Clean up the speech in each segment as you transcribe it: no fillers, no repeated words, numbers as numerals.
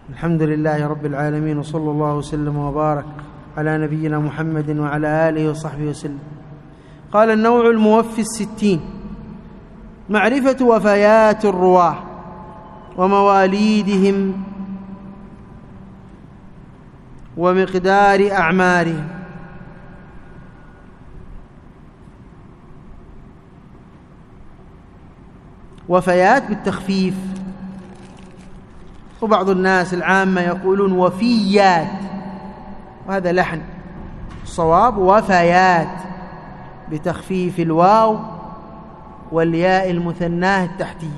الحمد لله رب العالمين، وصلى الله وسلم وبارك على نبينا محمد وعلى آله وصحبه وسلم. قال: النوع الموفي 60: معرفة وفيات الرواة ومواليدهم ومقدار أعمارهم. وفيات بالتخفيف، وبعض الناس العامة يقولون وفيات، وهذا لحن. الصواب وفيات بتخفيف الواو والياء المثناه التحتية.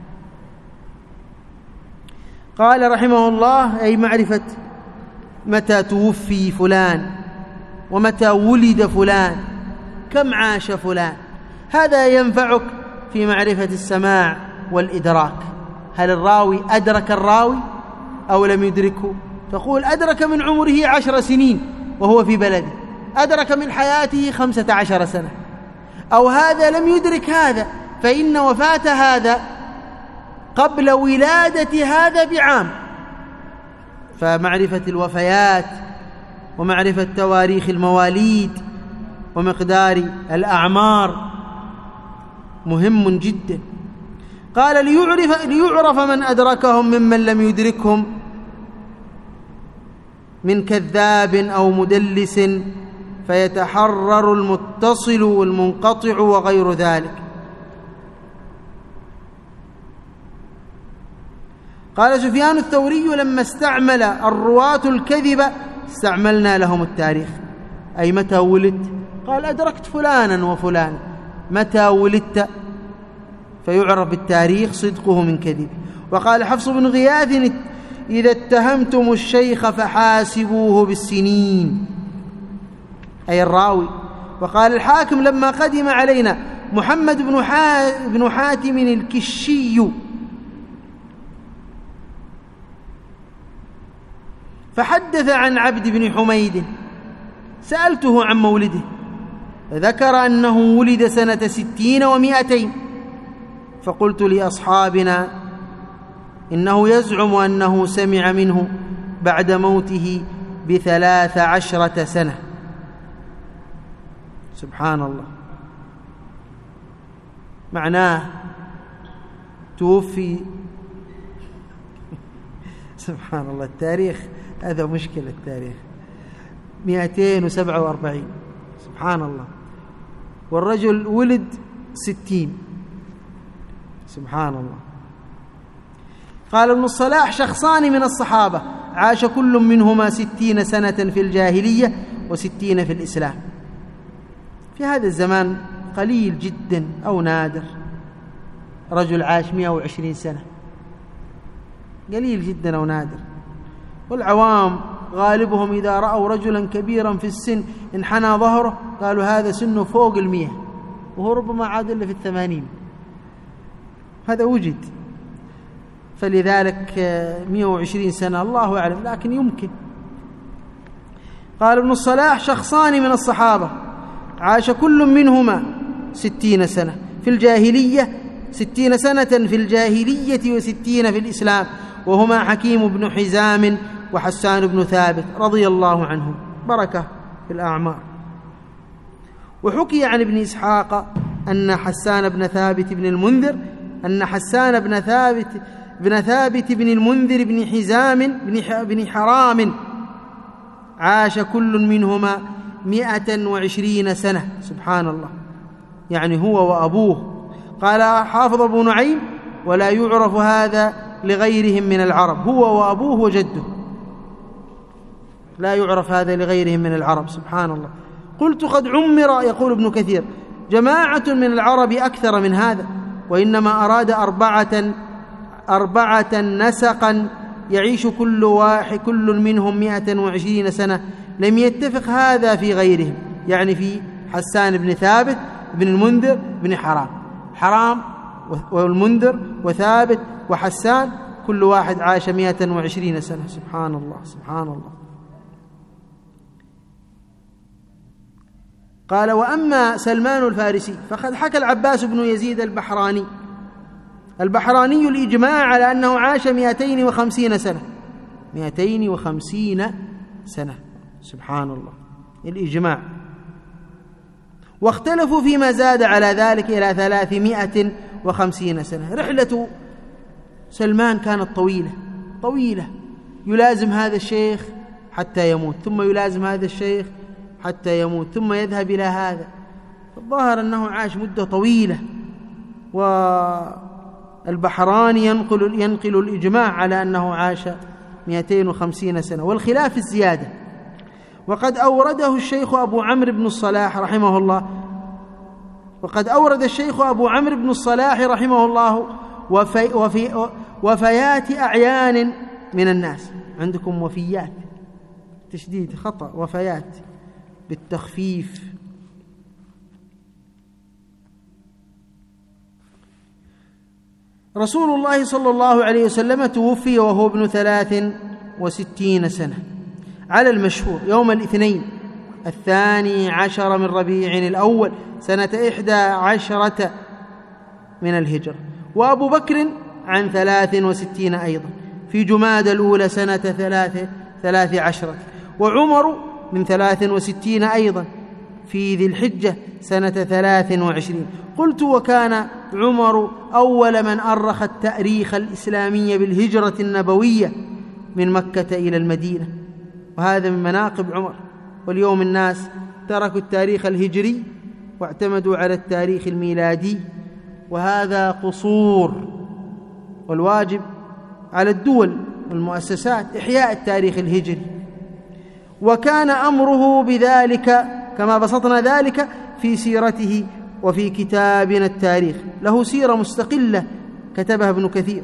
قال رحمه الله: أي معرفة متى توفي فلان ومتى ولد فلان، كم عاش فلان. هذا ينفعك في معرفة السماع والإدراك. هل الراوي أدرك الراوي أو لم يدركه؟ تقول أدرك من عمره 10 سنين وهو في بلده، أدرك من حياته 15 سنة، أو هذا لم يدرك هذا، فإن وفاة هذا قبل ولادة هذا بعام. فمعرفة الوفيات ومعرفة تواريخ المواليد ومقدار الأعمار مهم جدا. قال: ليعرف من أدركهم ممن لم يدركهم من كذاب أو مدلس، فيتحرر المتصل والمنقطع وغير ذلك. قال سفيان الثوري: لما استعمل الرواة الكذب استعملنا لهم التاريخ. أي متى ولد؟ قال: أدركت فلانا وفلانا. متى ولدت؟ فيعرف بالتاريخ صدقه من كذبه. وقال حفص بن غياث: إذا اتهمتم الشيخ فحاسبوه بالسنين، أي الراوي. وقال الحاكم: لما قدم علينا محمد بن حاتم الكشي فحدث عن عبد بن حميد سألته عن مولده، فذكر أنه ولد سنة 60 و200. فقلت لأصحابنا: إنه يزعم أنه سمع منه بعد موته ب13 سنة. سبحان الله. معناه توفي سبحان الله. التاريخ هذا مشكلة. التاريخ 247. سبحان الله. والرجل ولد 60. سبحان الله. قال ابن الصلاح: شخصان من الصحابة عاش كل منهما 60 سنة في الجاهلية و60 في الإسلام. في هذا الزمان قليل جدا أو نادر رجل عاش 120 سنة، قليل جدا أو نادر. والعوام غالبهم إذا رأوا رجلا كبيرا في السن انحنى ظهره قالوا هذا سنه فوق 100، وهو ربما عاد إلا في 80. هذا وجد. فلذلك 120 سنة الله أعلم، لكن يمكن. قال ابن الصلاح: شخصان من الصحابة عاش كل منهما 60 سنة في الجاهلية، 60 سنة في الجاهلية و60 في الإسلام، وهما حكيم بن حزام وحسان بن ثابت رضي الله عنهم، بركة في الأعمار. وحكي عن ابن إسحاق أن حسان بن ثابت بن المنذر بن المنذر بن حزام بن حرام عاش كل منهما 120 سنة. سبحان الله. يعني هو وأبوه. قال حافظ أبو نعيم: ولا يعرف هذا لغيرهم من العرب. هو وأبوه وجده، لا يعرف هذا لغيرهم من العرب. سبحان الله. قلت: قد عمر، يقول ابن كثير، جماعة من العرب أكثر من هذا، وإنما أراد أربعة نسقا يعيش كل منهم 120 سنة، لم يتفق هذا في غيرهم، يعني في حسان بن ثابت بن المنذر بن حرام والمنذر وثابت وحسان، كل واحد عاش 120 سنة. سبحان الله. سبحان الله. قال: وأما سلمان الفارسي فقد حكى العباس بن يزيد البحراني الإجماع على أنه عاش 250 سنة، 250 سنة. سبحان الله الإجماع. واختلفوا فيما زاد على ذلك إلى 350 سنة. رحلة سلمان كانت طويلة، يلازم هذا الشيخ حتى يموت، ثم يلازم هذا الشيخ حتى يموت، ثم يذهب إلى هذا. الظاهر أنه عاش مدة طويلة. والبحراني ينقل الإجماع على أنه عاش 250 سنة، والخلاف الزيادة. وقد أورده الشيخ أبو عمرو بن الصلاح رحمه الله، رحمه الله وفيات أعيان من الناس. عندكم وفيات، تشديد خطأ، وفيات بالتخفيف. رسول الله صلى الله عليه وسلم توفي وهو ابن 63 سنة على المشهور يوم الاثنين 12 من ربيع الأول سنة 11 من الهجرة، وأبو بكر عن 63 أيضا في جمادى الأولى سنة 13، وعمر من 63 أيضا في ذي الحجة سنة 23. قلت: وكان عمر أول من أرخ التأريخ الإسلامي بالهجرة النبوية من مكة إلى المدينة، وهذا من مناقب عمر. واليوم الناس تركوا التاريخ الهجري واعتمدوا على التاريخ الميلادي، وهذا قصور. والواجب على الدول والمؤسسات إحياء التاريخ الهجري. وكان أمره بذلك كما بسطنا ذلك في سيرته وفي كتابنا التاريخ، له سيرة مستقلة كتبها ابن كثير،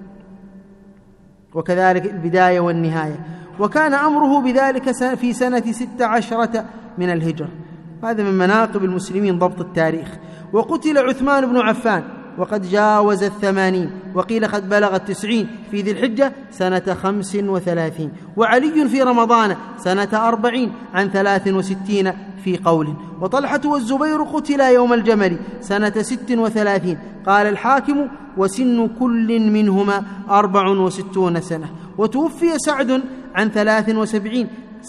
وكذلك البداية والنهاية. وكان أمره بذلك في سنة 16 من الهجرة. هذا من مناقب المسلمين ضبط التاريخ. وقتل عثمان بن عفان وقد جاوز 80، وقيل قد بلغ 90 في ذي الحجة سنة 35، وعلي في رمضان سنة 40 عن 63 في قول. وطلحة والزبير قتلا يوم الجمل سنة 36. قال الحاكم: وسن كل منهما 64 سنة. وتوفي سعد عن 73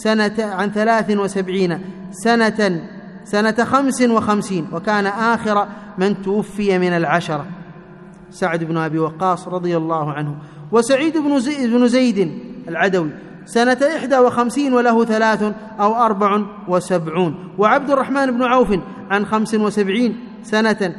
سنة 55، وكان آخر من توفي من 10 سعد بن أبي وقاص رضي الله عنه. وسعيد بن زيد العدوي سنة 51 وله 3 أو 74. وعبد الرحمن بن عوف عن 75 سنة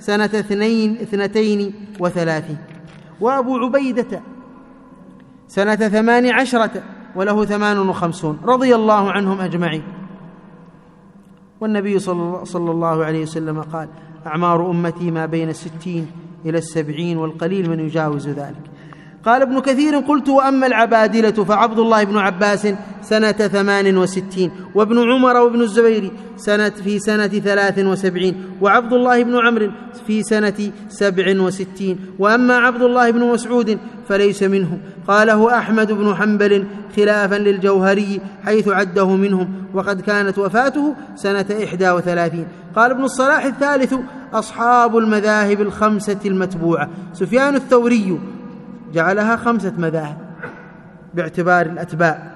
32. وأبو عبيدة سنة 18 وله 58 رضي الله عنهم أجمعين. والنبي صلى الله عليه وسلم قال: أعمار أمتي ما بين 60 إلى 70، والقليل من يجاوز ذلك. قال ابن كثير: قلت: وأما العبادلة فعبد الله بن عباس سنة 68، وابن عمر وابن الزبير في سنة 73، وعبد الله بن عمرو في سنة 67. وأما عبد الله بن مسعود فليس منهم. قاله أحمد بن حنبل خلافا للجوهري حيث عده منهم، وقد كانت وفاته سنة 31. قال ابن الصلاح الثالث: أصحاب المذاهب الخمسة المتبوعة. سفيان الثوري جعلها 5 مذاهب باعتبار الأتباع.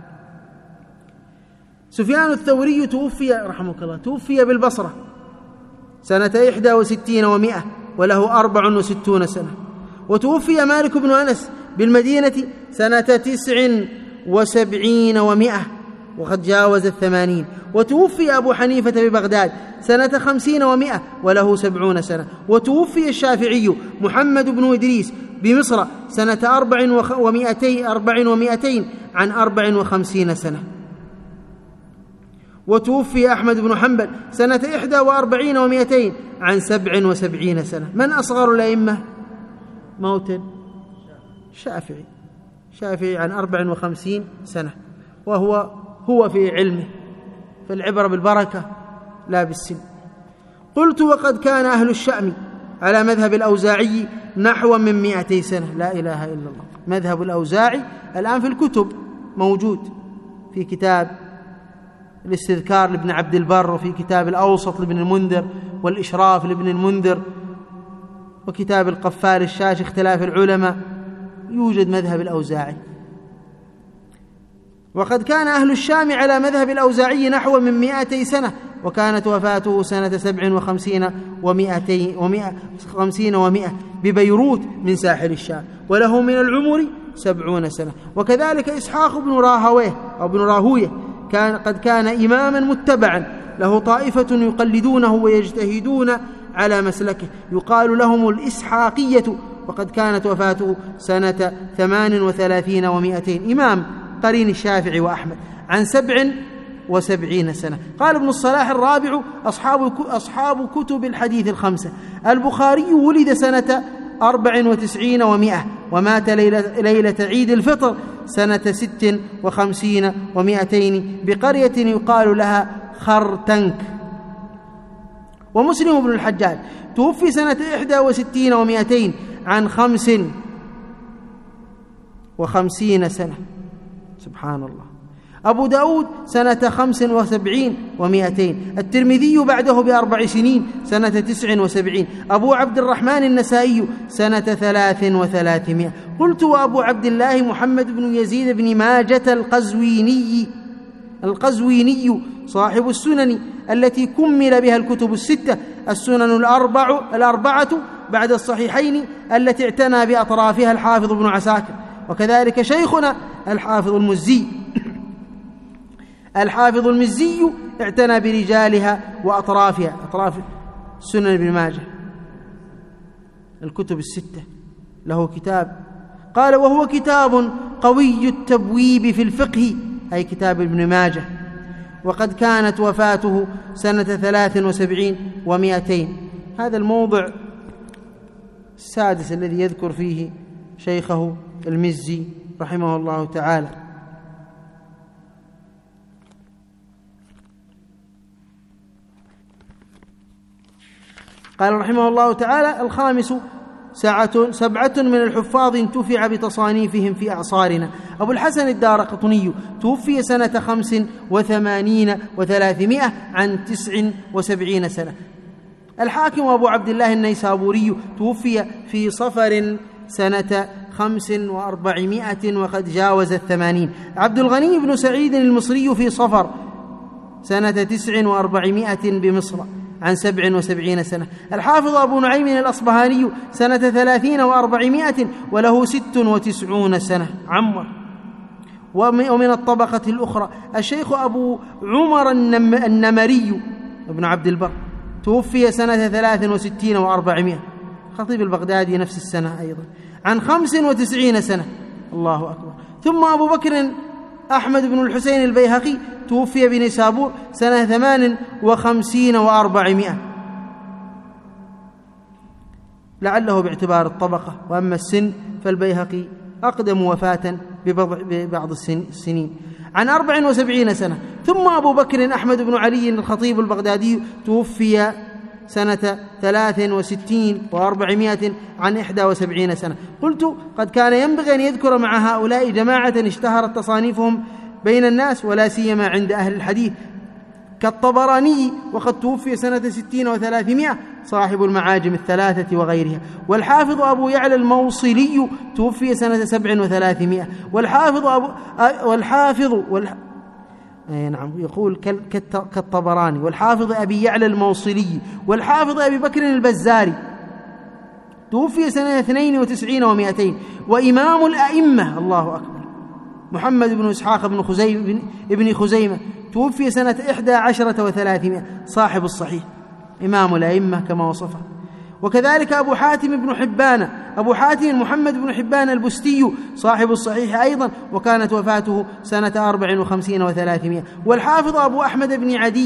سفيان الثوري توفي رحمه الله توفي بالبصرة سنة 61 و100 وله 64 سنة. وتوفي مالك بن أنس بالمدينة سنة 79 و100 وقد جاوز 80. وتوفي أبو حنيفة ببغداد سنة 50 و100 وله 70 سنة. وتوفي الشافعي محمد بن إدريس بمصر سنة 400 عن 54 سنة. وتوفي أحمد بن حنبل سنة 41 و200 عن 77 سنة. من أصغر الأئمة موتا؟ شافعي عن 54 سنة، وهو في علمه، فالعبرة بالبركة لا بالسن. قلت: وقد كان أهل الشأم على مذهب الأوزاعي نحو من 200 سنة. لا إله إلا الله. مذهب الأوزاعي الآن في الكتب موجود، في كتاب الاستذكار لابن عبد البر، وفي كتاب الأوسط لابن المنذر، والإشراف لابن المنذر، وكتاب القفال الشاش اختلاف العلماء. يوجد مذهب الأوزاعي وقد كان أهل الشام على مذهب الأوزاعي نحو من 200 سنة، وكانت وفاته سنة 57 و100 ببيروت من ساحل الشام، وله من العمر 70 سنة. وكذلك إسحاق بن راهويه أو بن راهويه قد كان إماما متبعا، له طائفة يقلدونه ويجتهدون على مسلكه، يقال لهم الإسحاقية، وقد كانت وفاته سنة 38 و200، إمام قرين الشافعي وأحمد، عن 77 سنة. قال ابن الصلاح: الرابع أصحاب كتب الحديث الخمسة. البخاري ولد سنة 94 و100، ومات ليلة عيد الفطر سنة 56 و200 بقرية يقال لها خرتنك. ومسلم بن الحجاج توفي سنة 61 و200 عن 55 سنة، سبحان الله. أبو داود سنة 75 و200. الترمذي بعده ب4 سنين سنة 79. أبو عبد الرحمن النسائي سنة 33. قلت: وأبو عبد الله محمد بن يزيد بن ماجة القزويني صاحب السنن التي كمل بها الكتب الستة، السنن الأربعة بعد الصحيحين التي اعتنى بأطرافها الحافظ ابن عساكر. وكذلك شيخنا الحافظ المزي اعتنى برجالها وأطرافها، أطراف سنن ابن ماجه الكتب الستة، له كتاب. قال: وهو كتاب قوي التبويب في الفقه، أي كتاب ابن ماجه. وقد كانت وفاته سنة 73 و200. هذا الموضع السادس الذي يذكر فيه شيخه المزي رحمه الله تعالى. قال رحمه الله تعالى: الخامس 7 من الحفاظ انتفع بتصانيفهم في أعصارنا. أبو الحسن الدارقطني توفي سنة 85 و300 عن 79 سنة. الحاكم أبو عبد الله النيسابوري توفي في صفر سنة 45 وقد جاوز 80. عبد الغني بن سعيد المصري في صفر سنة 49 بمصر عن 77 سنة. الحافظ أبو نعيم الأصبهاني سنة 30 و400 وله 96 سنة، عمر. ومن الطبقة الأخرى الشيخ أبو عمر النمري ابن عبد البر توفي سنة 63 و400، خطيب البغدادي نفس السنة أيضا، عن 95 سنة، الله أكبر. ثم أبو بكر أحمد بن الحسين البيهقي توفي بنيسابور سنة 58 و400، لعله باعتبار الطبقة. وأما السن فالبيهقي أقدم وفاة ببعض السنين، عن 74 سنة. ثم أبو بكر أحمد بن علي الخطيب البغدادي توفي سنة 63 و400 عن 71 سنة. قلت: قد كان ينبغي أن يذكر مع هؤلاء جماعة اشتهرت تصانيفهم بين الناس ولا سيما عند أهل الحديث كالطبراني، وقد توفي سنة 60 و300 صاحب المعاجم الثلاثة وغيرها. والحافظ أبو يعلى الموصلي توفي سنة 37. نعم يقول كالطبراني. والحافظ أبي يعلى الموصلي والحافظ أبي بكر البزاري توفي سنة 92 و200. وإمام الأئمة الله أكبر محمد بن إسحاق ابن خزيمة توفي سنة 11 و300 صاحب الصحيح، إمام الأئمة كما وصفه. وكذلك أبو حاتم محمد بن حبان البستي صاحب الصحيح أيضا، وكانت وفاته سنة 54 و300. والحافظ أبو أحمد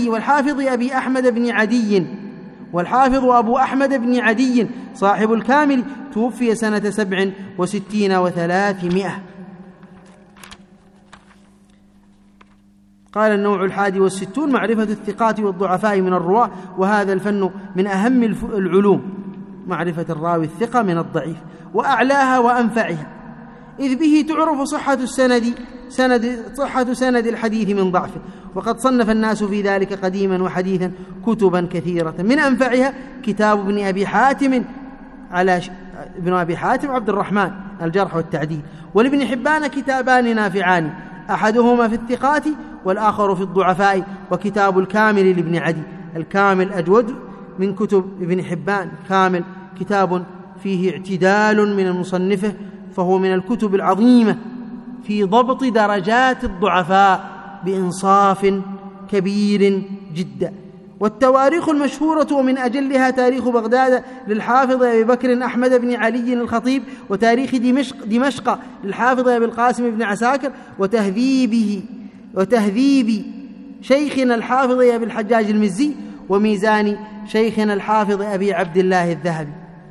بن عدي صاحب الكامل توفي سنة 67 و300. قال: النوع 61 معرفة الثقات والضعفاء من الرواة، وهذا الفن من أهم العلوم، معرفة الراوي الثقة من الضعيف، وأعلاها وأنفعها، إذ به تعرف صحة سند الحديث من ضعفه. وقد صنف الناس في ذلك قديما وحديثا كتبا كثيرة، من أنفعها كتاب ابن أبي حاتم عبد الرحمن الجرح والتعديل، ولابن حبان كتابان نافعان، أحدهما في الثقات والآخر في الضعفاء. وكتاب الكامل لابن عدي، الكامل أجود من كتب ابن حبان، كامل كتاب فيه اعتدال من المصنفه، فهو من الكتب العظيمة في ضبط درجات الضعفاء بإنصاف كبير جدا. والتواريخ المشهورة ومن أجلها تاريخ بغداد للحافظ أبي بكر أحمد بن علي الخطيب، وتاريخ دمشق للحافظ أبي القاسم بن عساكر، وتهذيب شيخنا الحافظ أبي الحجاج المزي، وميزان شيخنا الحافظ أبي عبد الله الذهبي.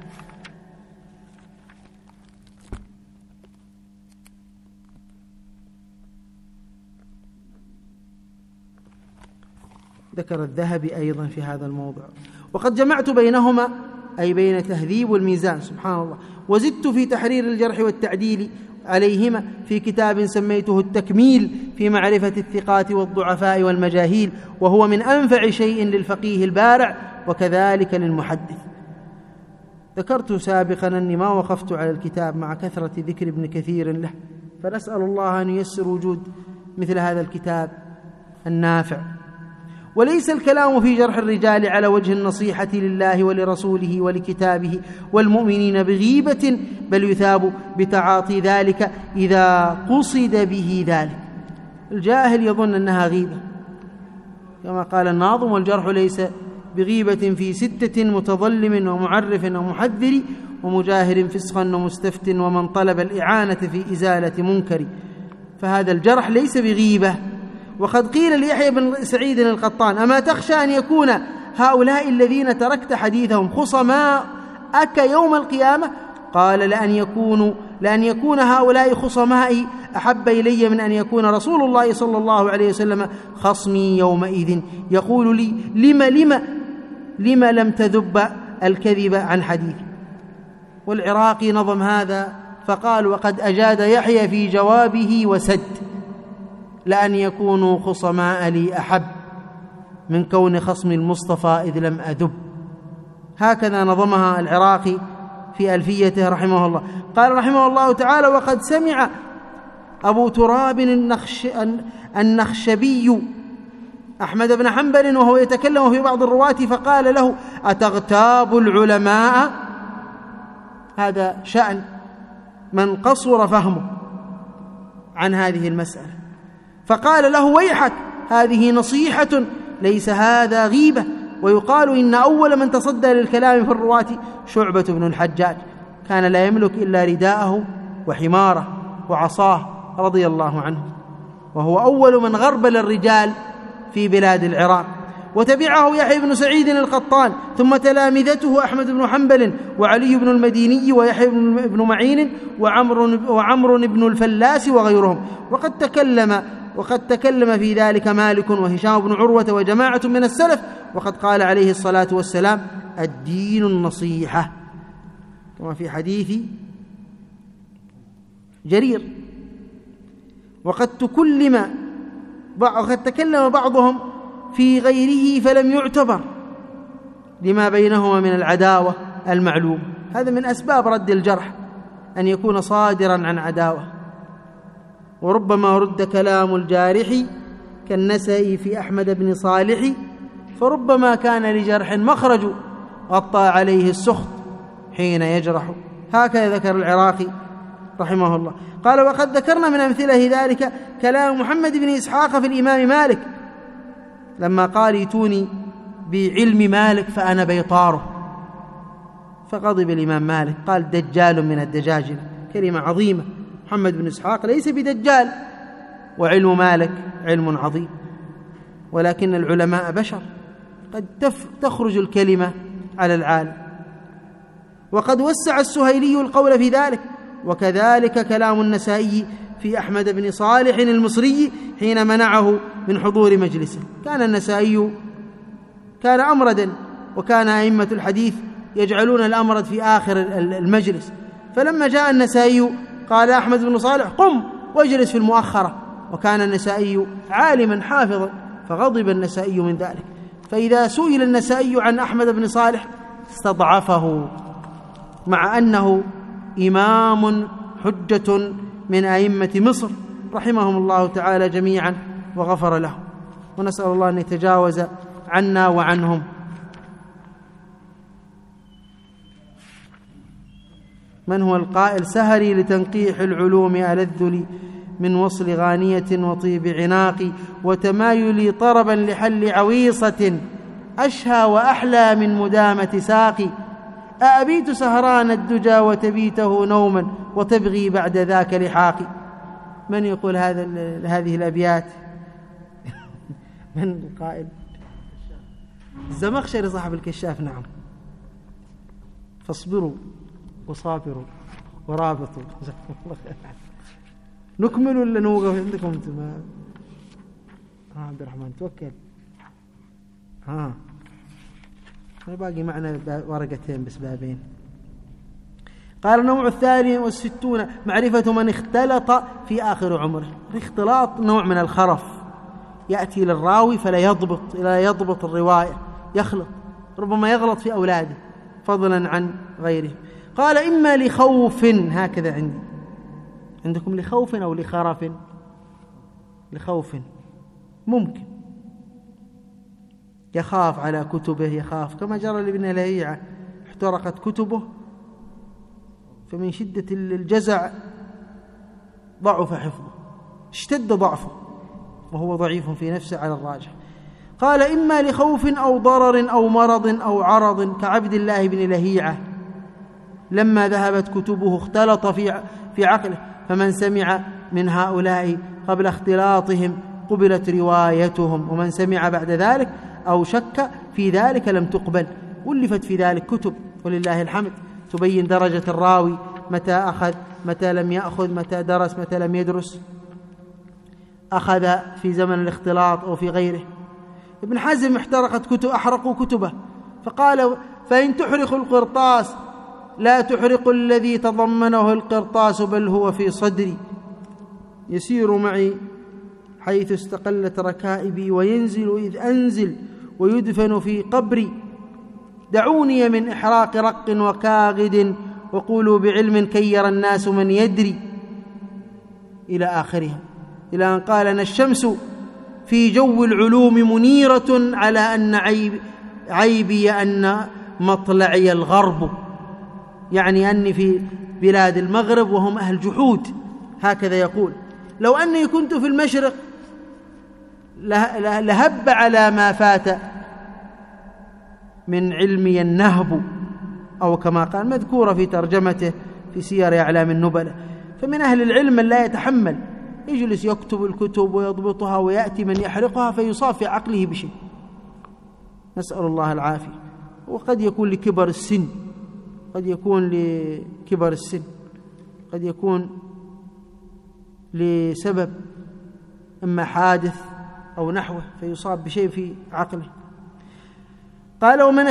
ذكر الذهبي أيضا في هذا الموضع. وقد جمعت بينهما، أي بين تهذيب والميزان، سبحان الله، وزدت في تحرير الجرح والتعديل عليهما في كتاب سميته التكميل في معرفة الثقات والضعفاء والمجاهيل، وهو من أنفع شيء للفقيه البارع وكذلك للمحدث. ذكرت سابقا أني ما وقفت على الكتاب مع كثرة ذكر ابن كثير له، فنسأل الله أن ييسر وجود مثل هذا الكتاب النافع. وليس الكلام في جرح الرجال على وجه النصيحة لله ولرسوله ولكتابه والمؤمنين بغيبة، بل يثاب بتعاطي ذلك إذا قصد به ذلك. الجاهل يظن أنها غيبة، كما قال الناظم: والجرح ليس بغيبة في 6 متظلم ومعرف ومحذر ومجاهر فسقا ومستفت ومن طلب الإعانة في إزالة منكر. فهذا الجرح ليس بغيبة. وقد قيل ليحيى بن سعيد القطان: أما تخشى أن يكون هؤلاء الذين تركت حديثهم خصماءك يوم القيامة؟ قال: لأن يكون هؤلاء خصمائي أحب إلي من أن يكون رسول الله صلى الله عليه وسلم خصمي يومئذ يقول لي: لما لم تذب الكذب عن حديثي. والعراقي نظم هذا فقال: وقد أجاد يحيى في جوابه وسد: لأن يكونوا خصماء لي أحب من كون خصم المصطفى إذ لم أذب. هكذا نظمها العراقي في ألفيته رحمه الله. قال رحمه الله تعالى: وقد سمع أبو تراب النخشبي أحمد بن حنبل وهو يتكلم في بعض الرواة فقال له: أتغتاب العلماء؟ هذا شأن من قصر فهمه عن هذه المسألة، فقال له: ويحك، هذه نصيحة ليس هذا غيبة. ويقال إن أول من تصدى للكلام في الرواة شعبة بن الحجاج، كان لا يملك إلا رداءه وحماره وعصاه رضي الله عنه، وهو أول من غربل الرجال في بلاد العراق. وتبعه يحيى بن سعيد القطان، ثم تلامذته أحمد بن حنبل وعلي بن المديني ويحيى بن معين وعمر بن الفلاس وغيرهم. وقد تكلم في ذلك مالك وهشام بن عروة وجماعة من السلف. وقد قال عليه الصلاة والسلام: الدين النصيحة، كما في حديث جرير. وقد تكلم بعضهم في غيره فلم يعتبر لما بينهما من العداوة المعلوم. هذا من أسباب رد الجرح، أن يكون صادرا عن عداوة. وربما رد كلام الجارح كالنسائي في أحمد بن صالح، فربما كان لجرح مخرج غطى عليه السخط حين يجرح. هكذا ذكر العراقي رحمه الله. قال: وقد ذكرنا من أمثلة ذلك كلام محمد بن إسحاق في الإمام مالك لما قال: ائتوني بعلم مالك فأنا بيطاره. فغضب الإمام مالك، قال: دجال من الدجاجل. كلمة عظيمة. محمد بن إسحاق ليس بدجال، وعلم مالك علم عظيم، ولكن العلماء بشر، قد تخرج الكلمة على العالم. وقد وسع السهيلي القول في ذلك. وكذلك كلام النسائي في أحمد بن صالح المصري حين منعه من حضور مجلسه. كان النسائي كان أمردا، وكان أئمة الحديث يجعلون الأمرد في آخر المجلس. فلما جاء النسائي قال أحمد بن صالح: قم واجلس في المؤخرة. وكان النسائي عالما حافظا، فغضب النسائي من ذلك. فإذا سئل النسائي عن أحمد بن صالح استضعفه، مع أنه إمام حجة من أئمة مصر رحمهم الله تعالى جميعا وغفر لهم، ونسأل الله أن يتجاوز عنا وعنهم. من هو القائل؟ سهري لتنقيح العلوم ألذ لي من وصل غانية وطيب عناقي، وتمايلي طربا لحل عويصة أشهى وأحلى من مدامة ساقي. أأبيت سهران الدجى وتبيته نوما وتبغي بعد ذاك لحاقي. من يقول هذه الأبيات؟ من القائل؟ الزمخشري صاحب الكشاف. نعم. فاصبروا وصابروا ورابطوا. نكمل ولا نوقف عندكم انتم؟ عبد الرحمن توكل. باقي معنا ورقتين بس، بابين. قال النوع 62 معرفة من اختلط في آخر عمره. الاختلاط نوع من الخرف يأتي للراوي فلا يضبط الرواية، يخلط، ربما يغلط في أولاده فضلا عن غيره. قال إما لخوف، هكذا عندكم لخوف أو لخرف؟ لخوف، ممكن يخاف على كتبه، يخاف كما جرى لابن لهيعة، احترقت كتبه فمن شدة الجزع ضعف حفظه، اشتد ضعفه وهو ضعيف في نفسه على الراجح. قال إما لخوف أو ضرر أو مرض أو عرض كعبد الله بن لهيعة لما ذهبت كتبه اختلط في عقله، فمن سمع من هؤلاء قبل اختلاطهم قبلت روايتهم، ومن سمع بعد ذلك أو شك في ذلك لم تقبل. ألفت في ذلك كتب ولله الحمد تبين درجة الراوي، متى أخذ، متى لم يأخذ، متى درس، متى لم يدرس، أخذ في زمن الاختلاط أو في غيره. ابن حزم أحرقوا كتبه فقال: فإن تحرق القرطاس لا تحرق الذي تضمنه القرطاس بل هو في صدري، يسير معي حيث استقلت ركائبي، وينزل إذ أنزل، ويدفن في قبري. دعوني من إحراق رق وكاغد، وقولوا بعلم كي يرى الناس من يدري، إلى آخرها، إلى أن قال: أنا الشمس في جو العلوم منيرة على أن عيبي أن مطلعي الغرب، يعني أني في بلاد المغرب وهم أهل جحود، هكذا يقول. لو أني كنت في المشرق لهب على ما فات من علمي النهب، أو كما قال مذكورة في ترجمته في سير أعلام النبلة. فمن أهل العلم من لا يتحمل، يجلس يكتب الكتب ويضبطها، ويأتي من يحرقها فيصاب في عقله بشيء، نسأل الله العافية. وقد يكون لكبر السن، قد يكون لكبر السن، قد يكون لسبب إما حادث أو نحوه فيصاب بشيء في عقله. قال: ومن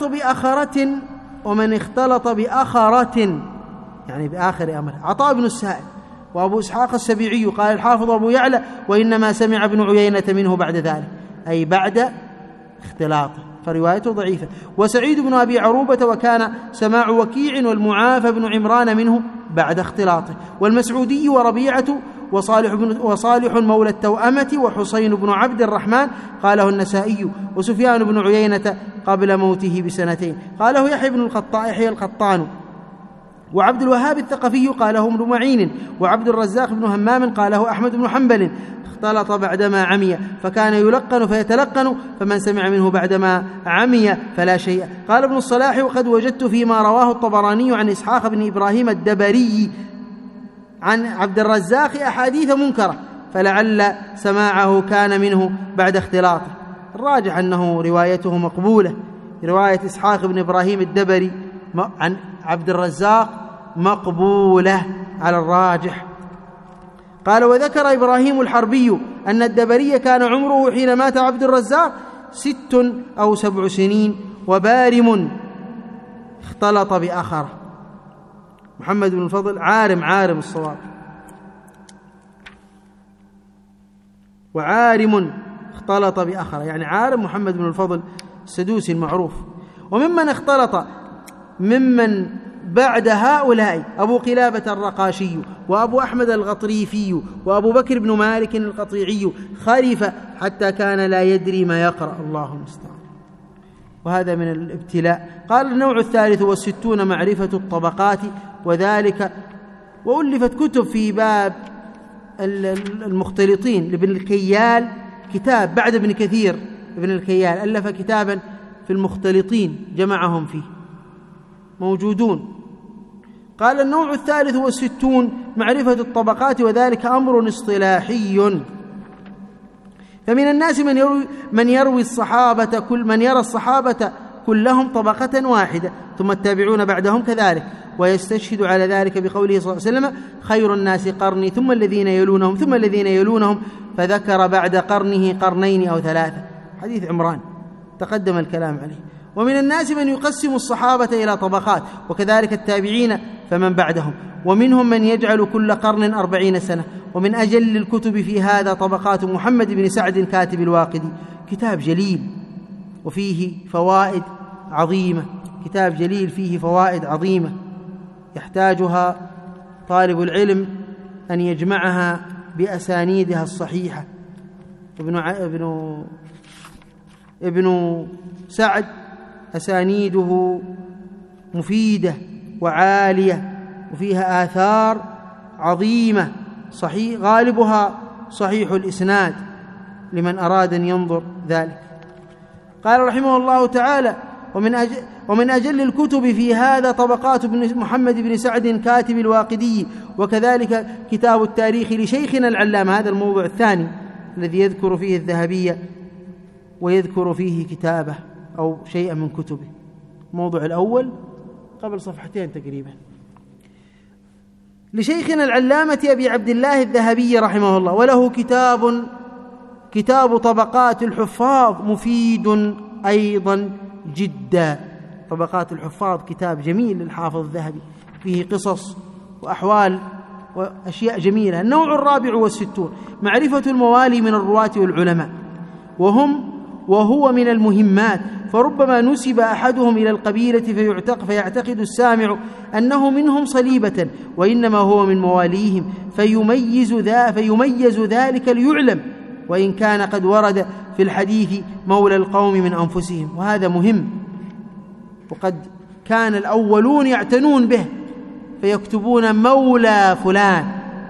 اختلط بأخرة يعني بآخر أمره. عطاء بن السائب وأبو إسحاق السبيعي. قال الحافظ أبو يعلى: وإنما سمع ابن عيينة منه بعد ذلك، أي بعد اختلاطه، فروايته ضعيفة. وسعيد بن أبي عروبة، وكان سماع وكيع والمعافى بن عمران منه بعد اختلاطه. والمسعودي وربيعة وصالح مولى التوأمة وحسين بن عبد الرحمن، قاله النسائي. وسفيان بن عيينة قبل موته بسنتين، قاله يحيى القطان. وعبد الوهاب الثقفي قاله ابن معين. وعبد الرزاق بن همام قاله أحمد بن حنبل: اختلط بعدما عمي، فكان يلقن فيتلقن، فمن سمع منه بعدما عمي فلا شيء. قال ابن الصلاح: وقد وجدت فيما رواه الطبراني عن إسحاق بن إبراهيم الدبري عن عبد الرزاق أحاديث منكرة، فلعل سماعه كان منه بعد اختلاطه. الراجح أنه روايته مقبولة. رواية إسحاق بن إبراهيم الدبري عن عبد الرزاق مقبولة على الراجح. قال: وذكر إبراهيم الحربي أن الدبري كان عمره حين مات عبد الرزاق 6 أو 7 سنين، وبارم اختلط بآخره. محمد بن الفضل عارم الصواب، وعارم اختلط بآخره، يعني عارم محمد بن الفضل السدوسي المعروف. وممن اختلط ممن بعد هؤلاء أبو قلابة الرقاشي وأبو أحمد الغطريفي وأبو بكر بن مالك القطيعي خرف حتى كان لا يدري ما يقرأ، الله المستعان. وهذا من الابتلاء. قال النوع 63 معرفة الطبقات، وذلك وألفت كتب في باب المختلطين لابن الكيال، كتاب بعد ابن كثير ابن الكيال ألف كتابا في المختلطين جمعهم فيه موجودون. قال النوع 63 معرفة الطبقات، وذلك أمر اصطلاحي. فمن الناس من يروي الصحابة من يرى الصحابة كلهم طبقة واحدة، ثم التابعون بعدهم كذلك، ويستشهد على ذلك بقوله صلى الله عليه وسلم: خير الناس قرني ثم الذين يلونهم ثم الذين يلونهم، فذكر بعد قرنه قرنين أو 3، حديث عمران تقدم الكلام عليه. ومن الناس من يقسم الصحابة إلى طبقات، وكذلك التابعين فمن بعدهم، ومنهم من يجعل كل قرن 40 سنة. ومن أجل الكتب في هذا طبقات محمد بن سعد كاتب الواقدي، كتاب جليل وفيه فوائد عظيمة، كتاب جليل فيه فوائد عظيمة يحتاجها طالب العلم أن يجمعها بأسانيدها الصحيحة. ابن سعد أسانيده مفيدة وعالية وفيها آثار عظيمة، صحيح غالبها صحيح الإسناد لمن أراد أن ينظر ذلك. قال رحمه الله تعالى: ومن أجل الكتب في هذا طبقات محمد بن سعد كاتب الواقدي، وكذلك كتاب التاريخ لشيخنا العلامة. هذا الموضوع الثاني الذي يذكر فيه الذهبية ويذكر فيه كتابه أو شيئا من كتبه. الموضوع الأول قبل صفحتين تقريبا، لشيخنا العلامة أبي عبد الله الذهبي رحمه الله، وله كتاب طبقات الحفاظ مفيد أيضا جدا. طبقات الحفاظ كتاب جميل للحافظ الذهبي، فيه قصص وأحوال وأشياء جميلة. النوع 64 معرفة الموالي من الرواة والعلماء، وهو من المهمات، فربما نسب أحدهم إلى القبيلة فيعتقد السامع أنه منهم صليبة، وإنما هو من مواليهم، فيميز ذلك ليعلم، وإن كان قد ورد في الحديث مولى القوم من أنفسهم. وهذا مهم، وقد كان الأولون يعتنون به فيكتبون مولى فلان،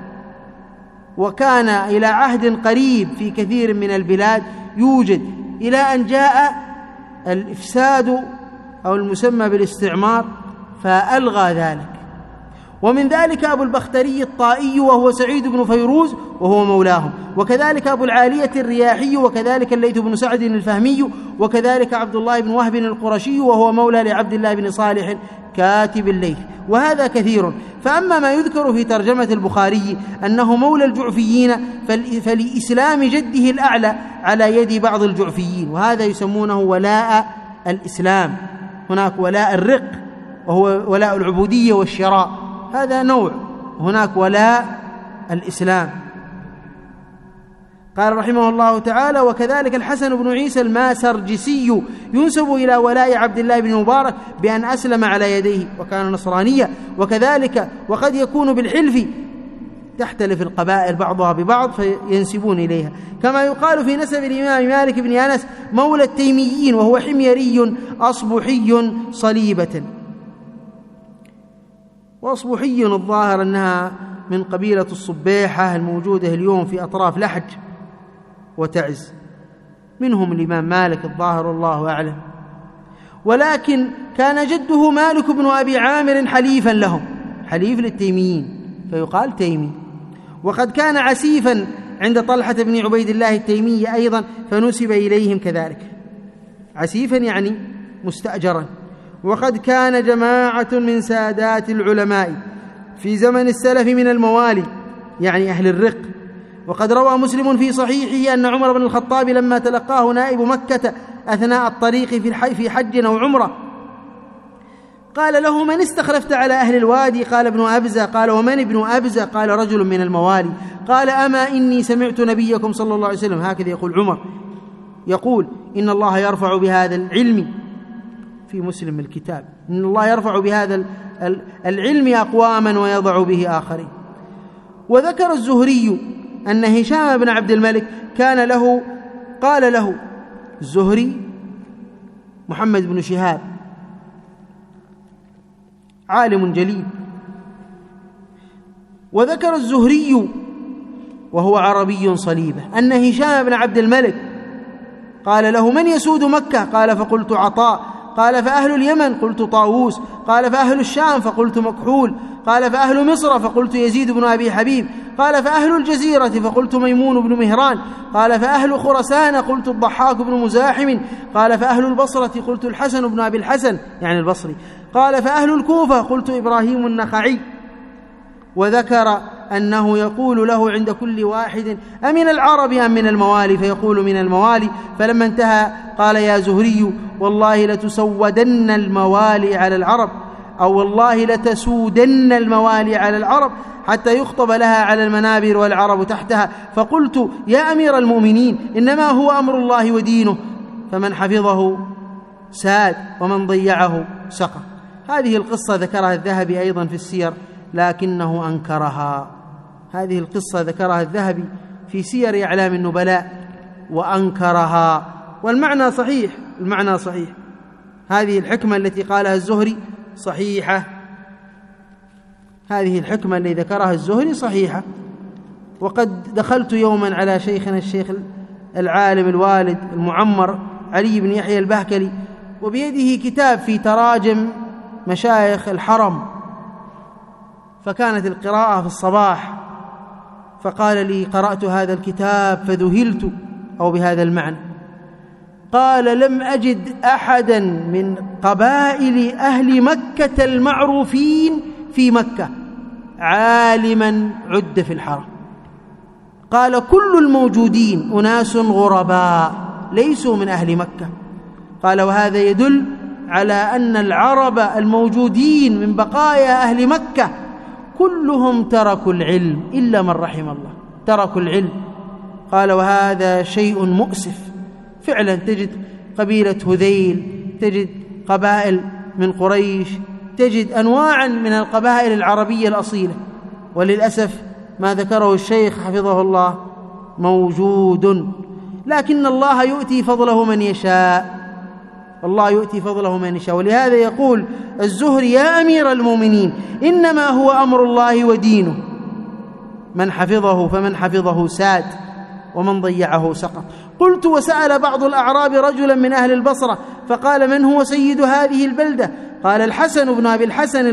وكان إلى عهد قريب في كثير من البلاد يوجد، إلى أن جاء الإفساد أو المسمى بالاستعمار فألغى ذلك. ومن ذلك أبو البختري الطائي وهو سعيد بن فيروز وهو مولاهم، وكذلك أبو العالية الرياحي، وكذلك الليث بن سعد الفهمي، وكذلك عبد الله بن وهب القرشي وهو مولى لعبد الله بن صالح كاتب الليث، وهذا كثير. فأما ما يذكر في ترجمة البخاري أنه مولى الجعفيين فلإسلام جده الأعلى على يد بعض الجعفيين، وهذا يسمونه ولاء الإسلام. هناك ولاء الرق وهو ولاء العبودية والشراء، هذا نوع، هناك ولاء الإسلام. قال رحمه الله تعالى: وكذلك الحسن بن عيسى الماسرجسي ينسب إلى ولاء عبد الله بن مبارك بأن أسلم على يديه وكان نصرانيا، وكذلك وقد يكون بالحلف، تختلف القبائل بعضها ببعض فينسبون إليها، كما يقال في نسب الإمام مالك بن أنس مولى التيميين وهو حميري أصبحي صليبة. وأصبحي الظاهر أنها من قبيلة الصبيحة الموجودة اليوم في أطراف لحج وتعز، منهم الإمام مالك الظاهر الله أعلم. ولكن كان جده مالك بن أبي عامر حليفا لهم، حليف للتيميين فيقال تيمي، وقد كان عسيفا عند طلحة بن عبيد الله التيمي أيضا فنسب إليهم كذلك، عسيفا يعني مستأجرا. وقد كان جماعة من سادات العلماء في زمن السلف من الموالي يعني أهل الرق. وقد روى مسلم في صحيحه أن عمر بن الخطاب لما تلقاه نائب مكة أثناء الطريق في حج أو عمرة قال له: من استخلفت على أهل الوادي؟ قال: ابن أبزة. قال: ومن ابن أبزة؟ قال: رجل من الموالي. قال: أما إني سمعت نبيكم صلى الله عليه وسلم، هكذا يقول عمر، يقول: إن الله يرفع بهذا العلم في مسلم الكتاب، إن الله يرفع بهذا العلم أقواما ويضع به آخرين. وذكر الزهري أن هشام بن عبد الملك قال له الزهري محمد بن شهاب عالم جليل، وذكر الزهري وهو عربي صليبة أن هشام بن عبد الملك قال له: من يسود مكة؟ قال: فقلت عطاء. قال: فأهل اليمن؟ قلت طاووس. قال: فأهل الشام؟ فقلت مكحول. قال: فأهل مصر؟ فقلت يزيد بن أبي حبيب. قال: فأهل الجزيرة؟ فقلت ميمون بن مهران. قال: فأهل خرسان؟ قلت الضحاك بن مزاحم. قال: فأهل البصرة؟ قلت الحسن بن أبي الحسن يعني البصري. قال: فأهل الكوفة؟ قلت إبراهيم النخعي. وذكر أنه يقول له عند كل واحد: أمن العرب أم من الموالي؟ فيقول: من الموالي. فلما انتهى قال: يا زهري، والله لتسودن الموالي على العرب، أو والله لتسودن الموالي على العرب حتى يخطب لها على المنابر والعرب تحتها. فقلت: يا أمير المؤمنين، إنما هو أمر الله ودينه، فمن حفظه ساد ومن ضيعه سقط. هذه القصة ذكرها الذهبي أيضا في السير، لكنه أنكرها. هذه القصة ذكرها الذهبي في سير أعلام النبلاء وأنكرها، والمعنى صحيح. المعنى صحيح. هذه الحكمة التي قالها الزهري صحيحة، هذه الحكمة التي ذكرها الزهري صحيحة. وقد دخلت يوما على شيخنا الشيخ العالم الوالد المعمر علي بن يحيى البهكلي، وبيده كتاب في تراجم مشايخ الحرم، فكانت القراءة في الصباح، فقال لي: قرأت هذا الكتاب فذهلت، أو بهذا المعنى. قال: لم أجد أحدا من قبائل أهل مكة المعروفين في مكة عالما عد في الحرم. قال: كل الموجودين أناس غرباء ليسوا من أهل مكة. قال: وهذا يدل على أن العرب الموجودين من بقايا أهل مكة كلهم تركوا العلم إلا من رحم الله، تركوا العلم. قال: وهذا شيء مؤسف فعلا. تجد قبيلة هذيل، تجد قبائل من قريش، تجد أنواعا من القبائل العربية الأصيلة، وللأسف ما ذكره الشيخ حفظه الله موجود، لكن الله يؤتي فضله من يشاء، الله يؤتي فضله من يشاء. ولهذا يقول الزهري: يا أمير المؤمنين، إنما هو أمر الله ودينه، من حفظه فمن حفظه ساد ومن ضيعه سقط. قلت: وسأل بعض الأعراب رجلا من أهل البصرة فقال: من هو سيد هذه البلدة؟ قال: الحسن بن أبي الحسن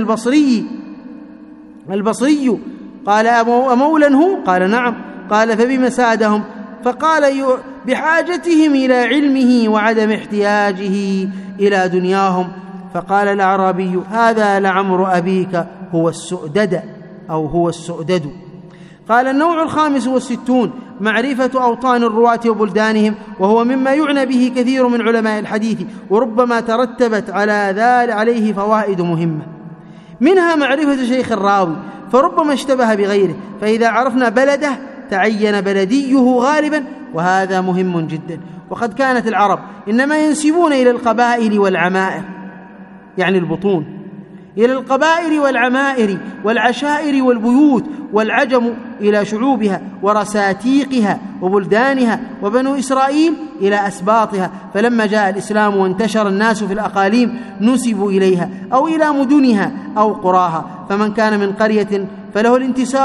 البصري. قال: أمولا هو؟ قال: نعم. قال: فبما سادهم؟ فقال: بحاجتهم إلى علمه وعدم احتياجه إلى دنياهم. فقال الأعرابي: هذا لعمر أبيك هو السؤدد أو هو السؤدد. قال: النوع 65 معرفة أوطان الرواة وبلدانهم، وهو مما يعنى به كثير من علماء الحديث، وربما ترتبت عليه فوائد مهمة، منها معرفة شيخ الراوي، فربما اشتبه بغيره، فإذا عرفنا بلده تعين بلديه غالبا، وهذا مهم جدا. وقد كانت العرب إنما ينسبون إلى القبائل والعمائر، يعني البطون، إلى القبائل والعمائر والعشائر والبيوت، والعجم إلى شعوبها ورساتيقها وبلدانها، وبنو إسرائيل إلى أسباطها. فلما جاء الإسلام وانتشر الناس في الأقاليم نسبوا إليها أو إلى مدنها أو قراها، فمن كان من قرية فله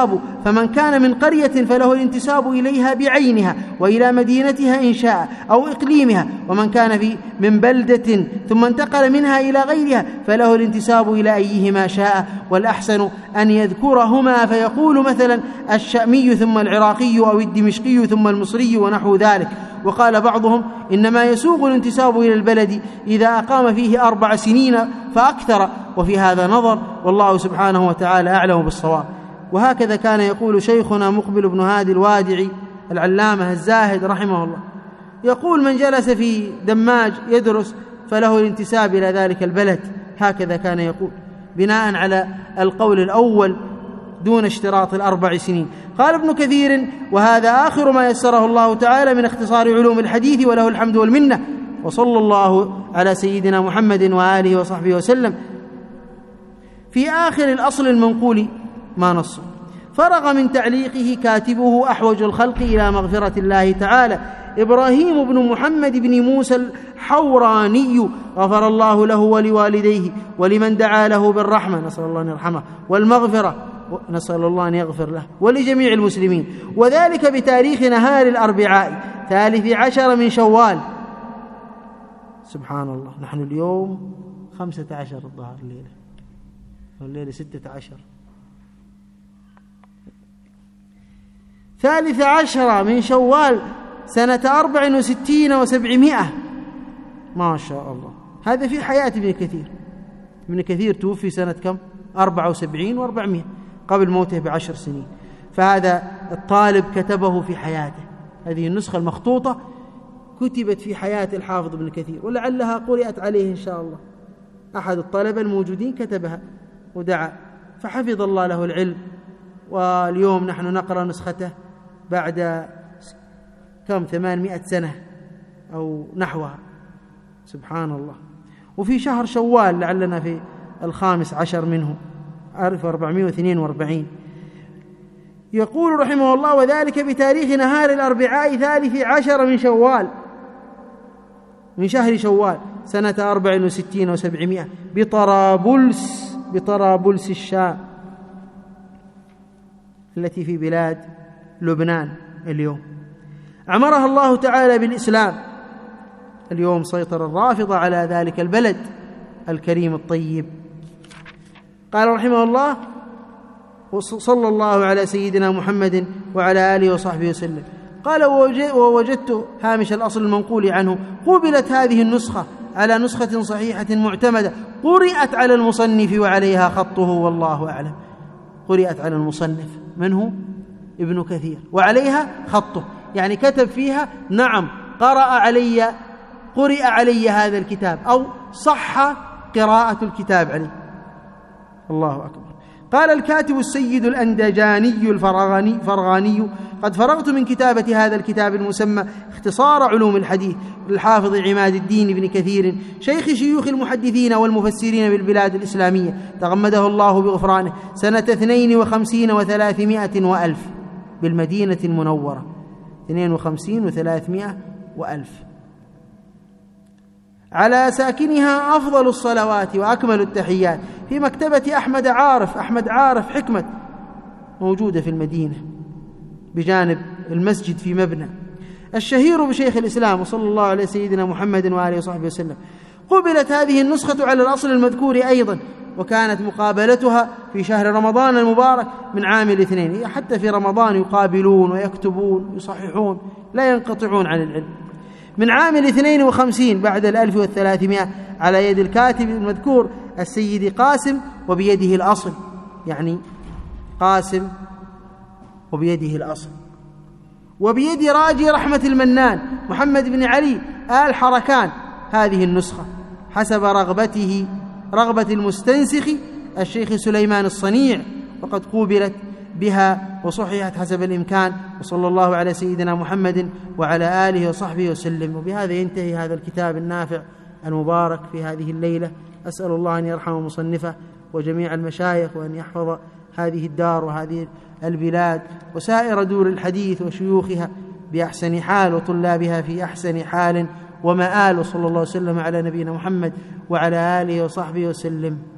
الانتساب إليها بعينها وإلى مدينتها إن شاء أو إقليمها، ومن كان من بلدة ثم انتقل منها إلى غيرها فله الانتساب إلى أيهما شاء، والأحسن أن يذكرهما فيقول مثلا الشامي ثم العراقي أو الدمشقي ثم المصري ونحو ذلك. وقال بعضهم: إنما يسوغ الانتساب إلى البلد إذا أقام فيه 4 سنين فأكثر، وفي هذا نظر، والله سبحانه وتعالى أعلم بالصواب. وهكذا كان يقول شيخنا مقبل بن هادي الوادعي العلامة الزاهد رحمه الله، يقول: من جلس في دماج يدرس فله الانتساب إلى ذلك البلد. هكذا كان يقول بناء على القول الأول دون اشتراط 4 سنين. قال ابن كثير: وهذا آخر ما يسره الله تعالى من اختصار علوم الحديث، وله الحمد والمنة. وصلى الله على سيدنا محمد وآله وصحبه وسلم. في آخر الأصل المنقول ما نص: فرغ من تعليقه كاتبه أحوج الخلق إلى مغفرة الله تعالى إبراهيم بن محمد بن موسى الحوراني، غفر الله له ولوالديه ولمن دعا له بالرحمة، نسأل الله أن يرحمه، والمغفرة، نسأل الله أن يغفر له، ولجميع المسلمين، وذلك بتاريخ نهار الأربعاء 13 من شوال. سبحان الله، نحن اليوم 15 الظهر الليلة 16 13 من شوال سنة 64 و700. ما شاء الله. هذا في حياة ابن كثير. ابن كثير توفي سنة كم؟ 74 و400 قبل موته ب10 سنين. فهذا الطالب كتبه في حياته. هذه النسخة المخطوطة كتبت في حياة الحافظ ابن كثير، ولعلها قرأت عليه إن شاء الله. أحد الطلبة الموجودين كتبها ودعا، فحفظ الله له العلم. واليوم نحن نقرأ نسخته بعد كم 800 سنة أو نحوها. سبحان الله. وفي شهر شوال لعلنا في 15 منه 1442. يقول رحمه الله: وذلك بتاريخ نهار الأربعاء 13 من شوال، من شهر شوال سنة 64 و700 بطرابلس الشام التي في بلاد لبنان اليوم. عمرها الله تعالى بالإسلام. اليوم سيطر الرافضة على ذلك البلد الكريم الطيب. قال رحمه الله: وصلى الله على سيدنا محمد وعلى آله وصحبه وسلم. قال: ووجدت هامش الأصل المنقول عنه: قبلت هذه النسخة على نسخة صحيحة معتمدة قرأت على المصنف وعليها خطه، والله أعلم. قرأت على المصنف من هو؟ ابن كثير، وعليها خطه، يعني كتب فيها: نعم قرأ علي هذا الكتاب، أو صح قراءة الكتاب عليه. الله أكبر. قال الكاتب السيد الأندجاني الفرغاني: قد فرغت من كتابة هذا الكتاب المسمى اختصار علوم الحديث للحافظ عماد الدين بن كثير، شيخ شيوخ المحدثين والمفسرين بالبلاد الإسلامية، تغمده الله بغفرانه، سنة 52 و300 وألف بالمدينة المنورة. 52 و300 وألف. على ساكنها أفضل الصلوات وأكمل التحيات، في مكتبة أحمد عارف حكمة، موجودة في المدينة بجانب المسجد في مبنى، الشهير بشيخ الإسلام، وصلى الله على سيدنا محمد وآله وصحبه وسلم. قبلت هذه النسخة على الأصل المذكور أيضا، وكانت مقابلتها في شهر رمضان المبارك من عام الاثنين. حتى في رمضان يقابلون ويكتبون ويصححون، لا ينقطعون عن العلم. من عام 52 بعد 1300 على يد الكاتب المذكور السيد قاسم، وبيده الأصل، يعني قاسم وبيده الأصل، وبيد راجي رحمة المنان محمد بن علي آل حركان هذه النسخة حسب رغبة المستنسخ الشيخ سليمان الصنيع، وقد قوبلت بها وصححت حسب الإمكان. وصلى الله على سيدنا محمد وعلى آله وصحبه وسلم. وبهذا ينتهي هذا الكتاب النافع المبارك في هذه الليلة. أسأل الله أن يرحم مصنفه وجميع المشايخ، وأن يحفظ هذه الدار وهذه البلاد وسائر دور الحديث وشيوخها بأحسن حال، وطلابها في أحسن حال ومآل. وصلى الله وسلم على نبينا محمد وعلى آله وصحبه وسلم.